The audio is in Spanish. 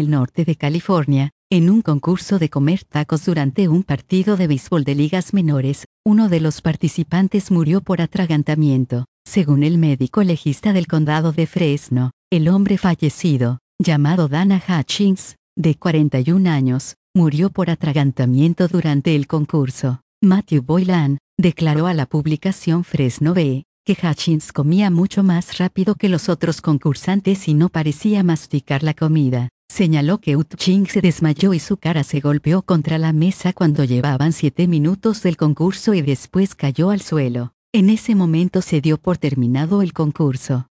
el norte de California, en un concurso de comer tacos durante un partido de béisbol de ligas menores. Uno de los participantes murió por atragantamiento. Según el médico legista del condado de Fresno, el hombre fallecido, llamado Dana Hutchins, de 41 años, murió por atragantamiento durante el concurso. Matthew Boylan declaró a la publicación Fresno Bee que Hutchins comía mucho más rápido que los otros concursantes y no parecía masticar la comida. Señaló que Hutchins se desmayó y su cara se golpeó contra la mesa cuando llevaban 7 minutos del concurso y después cayó al suelo. En ese momento se dio por terminado el concurso.